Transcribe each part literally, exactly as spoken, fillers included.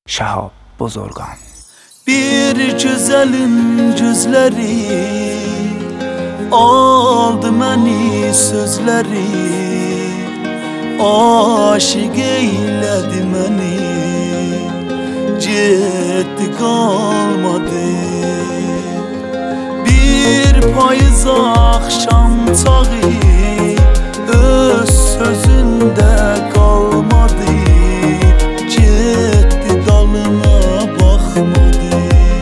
Şahap Bozorgan. Bir güzelin gözleri aldı məni sözleri, aşık eyledi məni, getdi kalmadı. Bir payız akşam çağı öz sözünde kalmadı, getdi dalına bakmadı,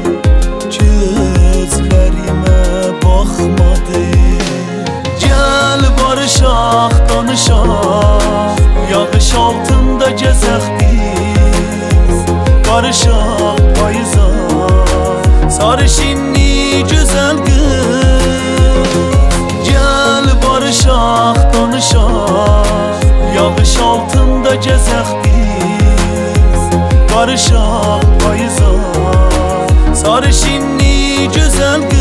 gözlerime bakmadı. Gel barışaq, danışaq, yağış altında gezək biz. Barışaq payıza, sarışınlı güzel kız. Gel barışaq, danışaq, yağış altında gezək biz. Barışaq payıza, sarışınlı güzel kız.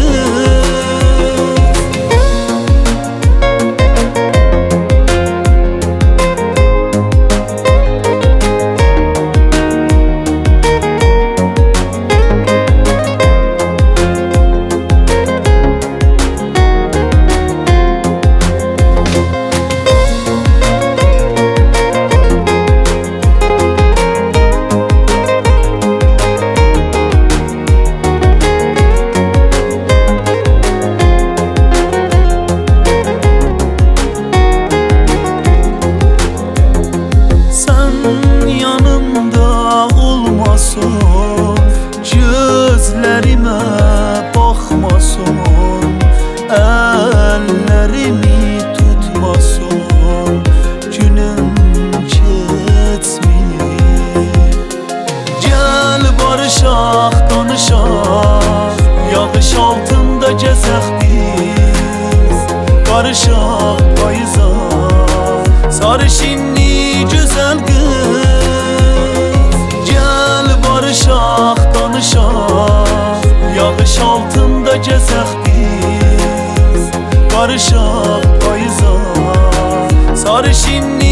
Gözlerime bakmasın, ellerimi tutmasın, günüm geçmeyip. Gel barışaq, danışaq, yağış altında gezək biz. Barışaq payıza, sarışınlı güzel kız. Gel barışaq, danışaq, yağış altında gezək biz. Barışaq payıza, sarışınlı